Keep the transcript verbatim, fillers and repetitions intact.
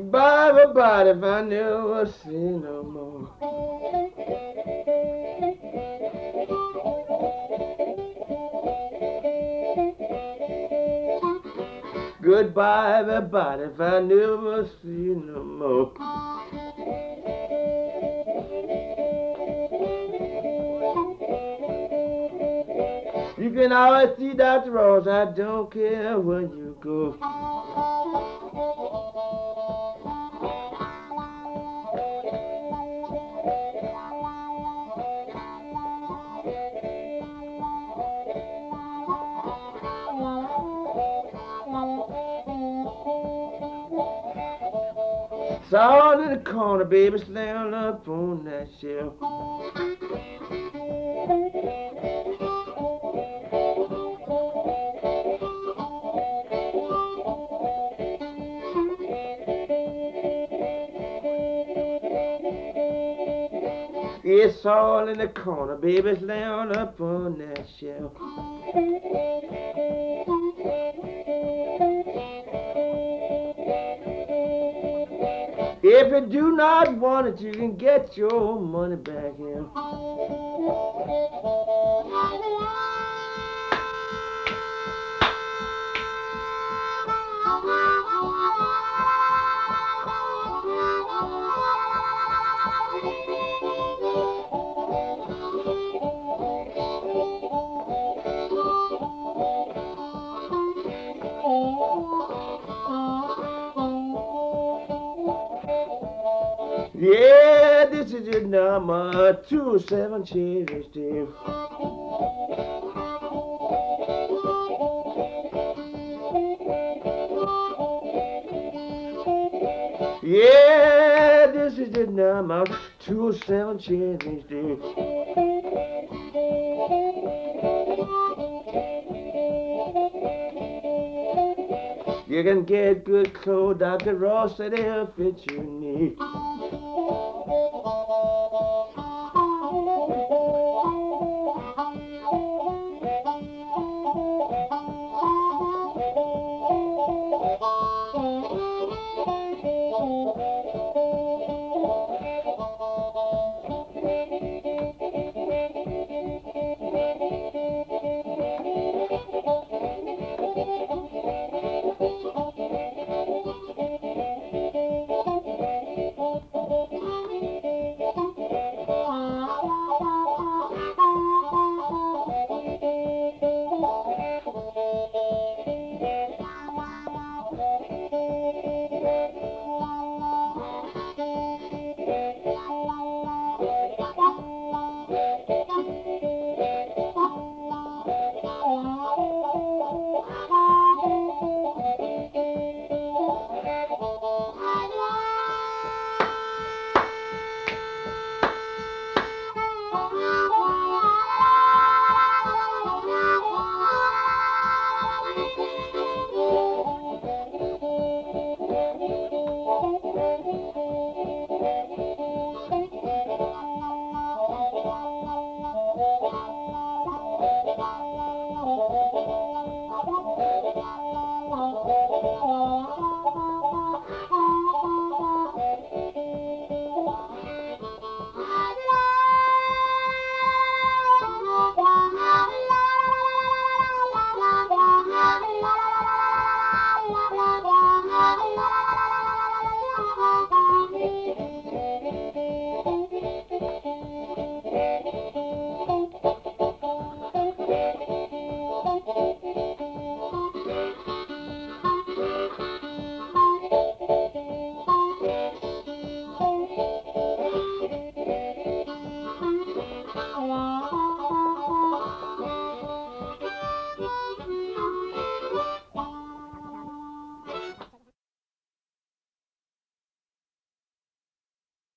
Goodbye, everybody, if I never see no more. Goodbye, everybody, if I never see no more. You can always see Doctor Ross, I don't care where you go. Saw in the corner, baby, slammed up on that shelf. It's all in the corner, baby, slammed up on that shelf. If you do not want it, you can get your money back here. Yeah, this is your number two seven Cherry Steve. Yeah, this is your number two seven Cherry Steve. You can get good clothes, Doctor Ross said he'll fit your need.